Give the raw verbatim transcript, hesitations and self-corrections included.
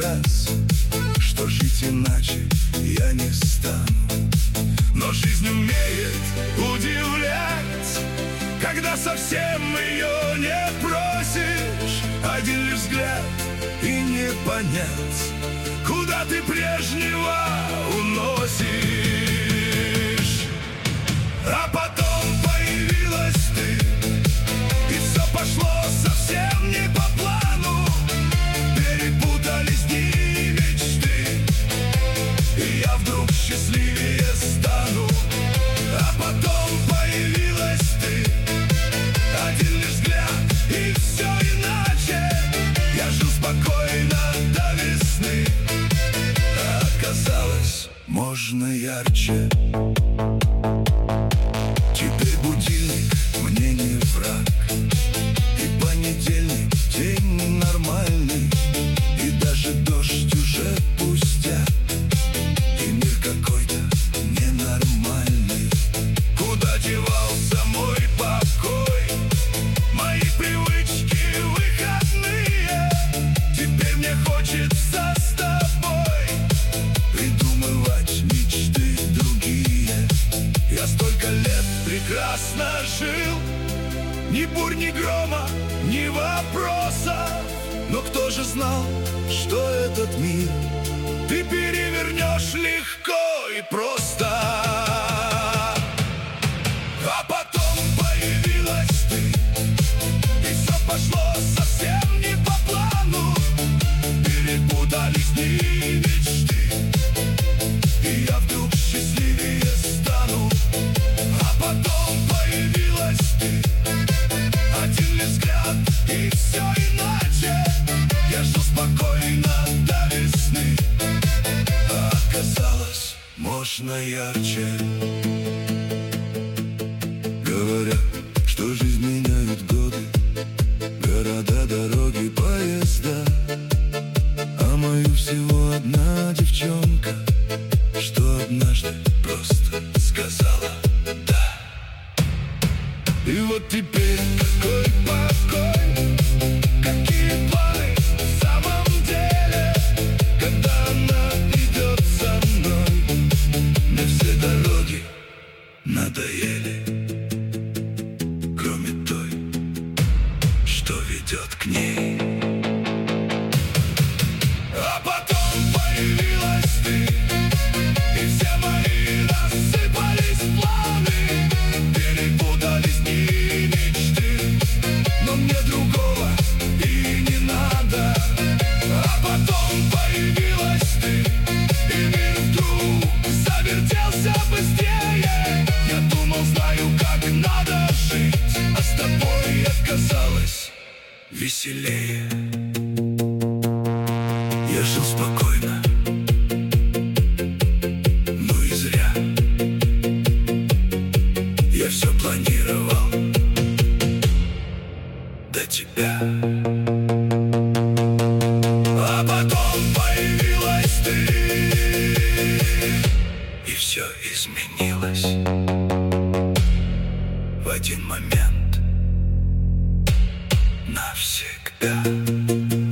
раз, что жить иначе я не стану. Но жизнь умеет удивлять, когда совсем ее не просишь. Один лишь взгляд и не понять, куда ты прежнего уносишь. А потом появилась ты, и все пошло совсем не по плану. Перепутались дни и мечты, и я вдруг счастливее стану. А потом появилась ты, один лишь взгляд, и все иначе. Я жил спокойно до весны, а оказалось, можно ярче. Теперь будильник мне не враг, и понедельник день нормальный, и даже дождь уже пустяк, и мир какой-то ненормальный. Куда девался мой покой, мои привычки выходные? Теперь мне хочется с тобой придумывать мечты другие. Я столько лет прекрасно жил, ни бурь, ни грома, ни вопросов. Но кто же знал, что этот мир ты перевернешь легко и просто? А потом появилась ты, и все пошло совсем не по плану. Перепутались дни и мечты, и я вдруг счастливее стану. А потом появилась ты, один лишь взгляд, и все иначе. Я жил спокойно до весны, а оказалось, можно ярче. Говорят, что жизнь меняет годы, города, дороги, поезда. А мою всего одна девчонка, что однажды просто сказала «да». И вот теперь какой покой, какие планы в самом деле, когда она идет со мной. Мне все дороги надоели, кроме той, что ведет к ней. А потом появилась ты, и все мои рассыпались планы. Перепутались дни и мечты, но мне другого и не надо. А потом появилась ты, и мир вдруг завертелся быстрее. Я думал, знаю, как надо жить, а с тобой оказалось веселее. Я жил спокойно, но и зря. Я все планировал до тебя. А потом появилась ты, и все изменилось в один момент навсегда.